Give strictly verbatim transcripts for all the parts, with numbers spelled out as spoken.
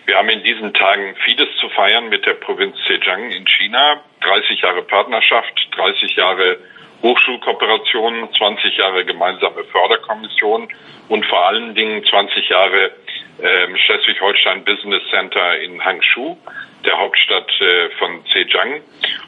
Wir haben in diesen Tagen vieles zu feiern mit der Provinz Zhejiang in China. dreißig Jahre Partnerschaft, dreißig Jahre Hochschulkooperation, zwanzig Jahre gemeinsame Förderkommission und vor allen Dingen zwanzig Jahre äh, Schleswig-Holstein Business Center in Hangzhou, der Hauptstadt äh, von Zhejiang.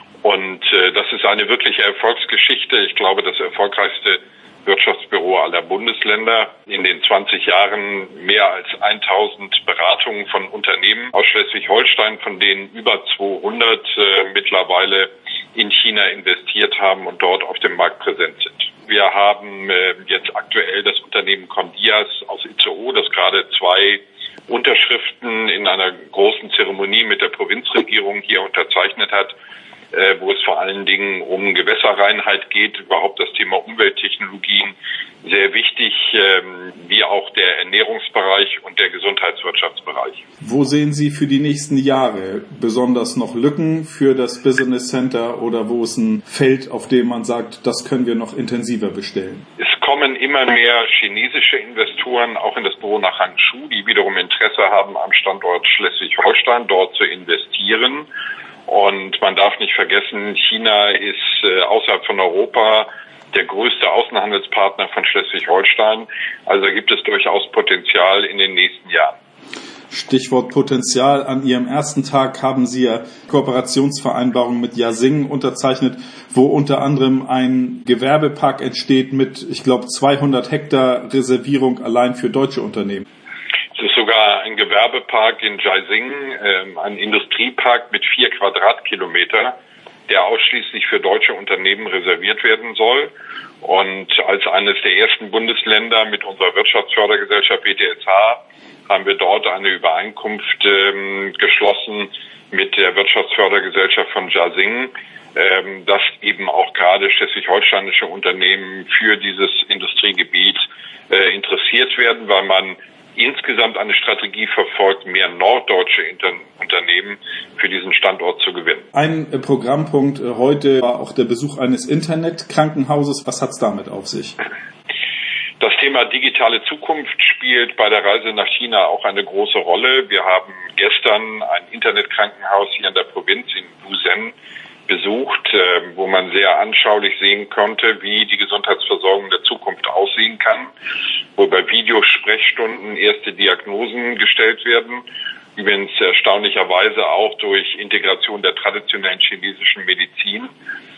Und äh, das ist eine wirkliche Erfolgsgeschichte. Ich glaube, das erfolgreichste Wirtschaftsbüro aller Bundesländer. In den zwanzig Jahren mehr als tausend Beratungen von Unternehmen aus Schleswig-Holstein, von denen über zweihundert äh, mittlerweile in China investiert haben und dort auf dem Markt präsent sind. Wir haben äh, jetzt aktuell das Unternehmen Condias aus Itzehoe, das gerade zwei Unterschriften in einer großen Zeremonie mit der Provinzregierung hier unterzeichnet hat, äh, wo es vor allen Dingen um Gewässerreinheit geht, überhaupt das Thema Umwelttechnologien, sehr wichtig, ähm, wie auch der Ernährungsbereich und der Gesundheitswirtschaftsbereich. Wo sehen Sie für die nächsten Jahre besonders noch Lücken für das Business Center oder wo ist ein Feld, auf dem man sagt, das können wir noch intensiver bestellen? Es kommen immer mehr chinesische Investoren auch in das Büro nach Hangzhou, die wiederum Interesse haben, am Standort Schleswig-Holstein dort zu investieren. Und man darf nicht vergessen, China ist äh, außerhalb von Europa der größte Außenhandelspartner von Schleswig-Holstein. Also gibt es durchaus Potenzial in den nächsten Jahren. Stichwort Potenzial. An Ihrem ersten Tag haben Sie ja Kooperationsvereinbarungen mit Yasing unterzeichnet, wo unter anderem ein Gewerbepark entsteht mit, ich glaube, zweihundert Hektar Reservierung allein für deutsche Unternehmen. Es ist sogar ein Gewerbepark in Jiaxing, äh, ein Industriepark mit vier Quadratkilometer, der ausschließlich für deutsche Unternehmen reserviert werden soll. Und als eines der ersten Bundesländer mit unserer Wirtschaftsfördergesellschaft B T S H haben wir dort eine Übereinkunft ähm, geschlossen mit der Wirtschaftsfördergesellschaft von Jiaxing, ähm, dass eben auch gerade schleswig-holsteinische Unternehmen für dieses Industriegebiet äh, interessiert werden, weil man insgesamt eine Strategie verfolgt, mehr norddeutsche Inter- Unternehmen für diesen Standort zu gewinnen. Ein äh, Programmpunkt äh, heute war auch der Besuch eines Internetkrankenhauses. Was hat's damit auf sich? Das Thema digitale Zukunft spielt bei der Reise nach China auch eine große Rolle. Wir haben gestern ein Internetkrankenhaus hier in der Provinz in Wuzhen besucht, wo man sehr anschaulich sehen konnte, wie die Gesundheitsversorgung der Zukunft aussehen kann, wo bei Videosprechstunden erste Diagnosen gestellt werden. Übrigens erstaunlicherweise auch durch Integration der traditionellen chinesischen Medizin.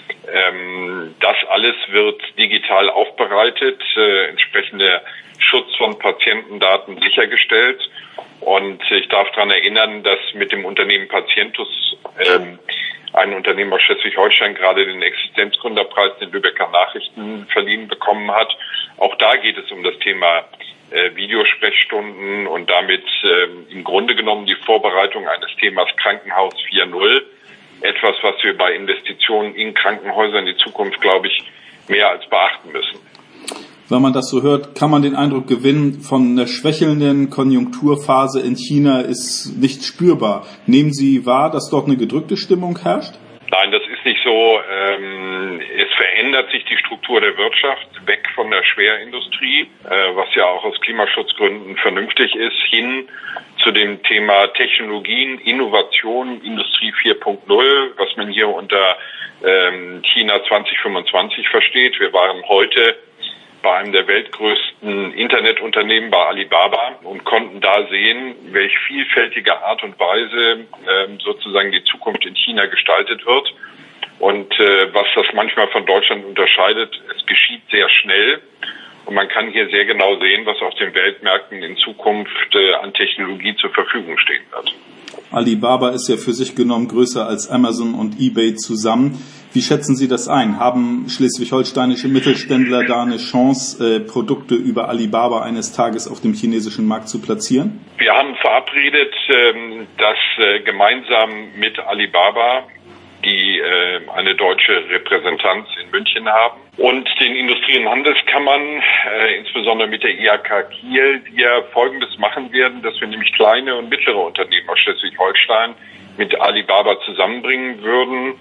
Das alles wird digital aufbereitet, entsprechender Schutz von Patientendaten sichergestellt. Und ich darf daran erinnern, dass mit dem Unternehmen Patientus ähm, ein Unternehmen aus Schleswig-Holstein gerade den Existenzgründerpreis den Lübecker Nachrichten verliehen bekommen hat. Auch da geht es um das Thema äh, Videosprechstunden und damit äh, im Grunde genommen die Vorbereitung eines Themas Krankenhaus vier Punkt null. Etwas, was wir bei Investitionen in Krankenhäusern in die Zukunft, glaube ich, mehr als beachten müssen. Wenn man das so hört, kann man den Eindruck gewinnen, von einer schwächelnden Konjunkturphase in China ist nicht spürbar. Nehmen Sie wahr, dass dort eine gedrückte Stimmung herrscht? Nein, das ist nicht so. Ähm, es verändert sich die Struktur der Wirtschaft weg von der Schwerindustrie, äh, was ja auch aus Klimaschutzgründen vernünftig ist, hin zu dem Thema Technologien, Innovation, Industrie vier Punkt null, was man hier unter ähm, China zwanzig fünfundzwanzig versteht. Wir waren heute bei einem der weltgrößten Internetunternehmen, bei Alibaba, und konnten da sehen, welch vielfältige Art und Weise äh, sozusagen die Zukunft in China gestaltet wird. Und äh, was das manchmal von Deutschland unterscheidet, es geschieht sehr schnell. Und man kann hier sehr genau sehen, was auf den Weltmärkten in Zukunft äh, an Technologie zur Verfügung stehen wird. Alibaba ist ja für sich genommen größer als Amazon und eBay zusammen. Wie schätzen Sie das ein? Haben schleswig-holsteinische Mittelständler da eine Chance, äh, Produkte über Alibaba eines Tages auf dem chinesischen Markt zu platzieren? Wir haben verabredet, ähm, dass äh, gemeinsam mit Alibaba die äh, eine deutsche Repräsentanz in München haben und den Industrie- und Handelskammern, äh, insbesondere mit der I H K Kiel, wir Folgendes machen werden, dass wir nämlich kleine und mittlere Unternehmen aus Schleswig-Holstein mit Alibaba zusammenbringen würden,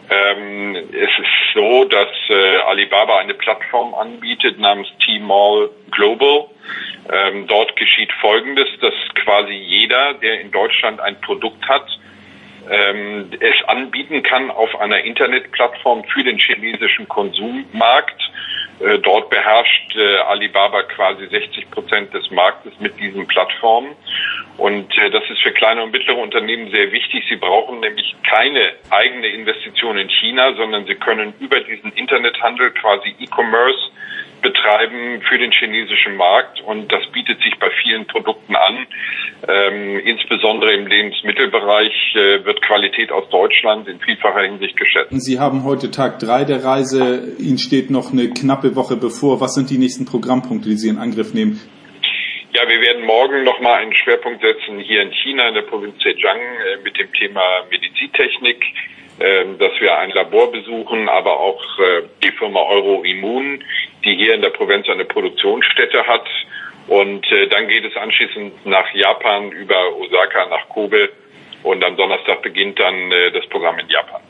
Ähm, es ist so, dass äh, Alibaba eine Plattform anbietet namens Tmall Global. Ähm, dort geschieht Folgendes, dass quasi jeder, der in Deutschland ein Produkt hat, ähm, es anbieten kann auf einer Internetplattform für den chinesischen Konsummarkt. Äh, dort beherrscht äh, Alibaba quasi sechzig Prozent des Marktes mit diesen Plattformen. Und äh, das ist für kleine und mittlere Unternehmen sehr wichtig. Sie brauchen nämlich keine eigene Investition in China, sondern sie können über diesen Internethandel quasi E-Commerce betreiben für den chinesischen Markt. Und das bietet sich bei vielen Produkten an. Ähm, insbesondere im Lebensmittelbereich äh, wird Qualität aus Deutschland in vielfacher Hinsicht geschätzt. Sie haben heute Tag drei der Reise. Ihnen steht noch eine knappe Woche bevor. Was sind die nächsten Programmpunkte, die Sie in Angriff nehmen? Ja, wir werden morgen nochmal einen Schwerpunkt setzen hier in China, in der Provinz Zhejiang, äh, mit dem Thema Medizintechnik, äh, dass wir ein Labor besuchen, aber auch äh, die Firma Euroimmun, die hier in der Provinz eine Produktionsstätte hat. Und äh, dann geht es anschließend nach Japan über Osaka nach Kobe und am Donnerstag beginnt dann äh, das Programm in Japan.